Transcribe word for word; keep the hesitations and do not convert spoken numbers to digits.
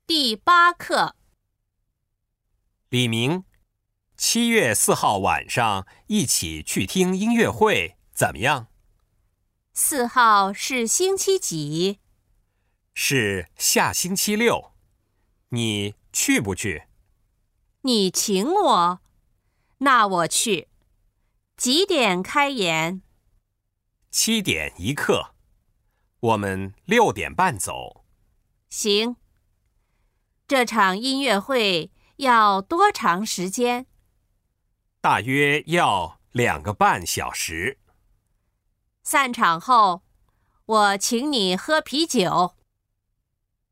第八课。 李明，七月四号晚上一起去听音乐会，怎么样？ 四号是星期几？ 是下星期六。你去不去？ 你请我，那我去。几点开演？ 七点一刻。我们六点半走。 行。这场音乐会要多长时间？ 大约要两个半小时。 散场后，我请你喝啤酒。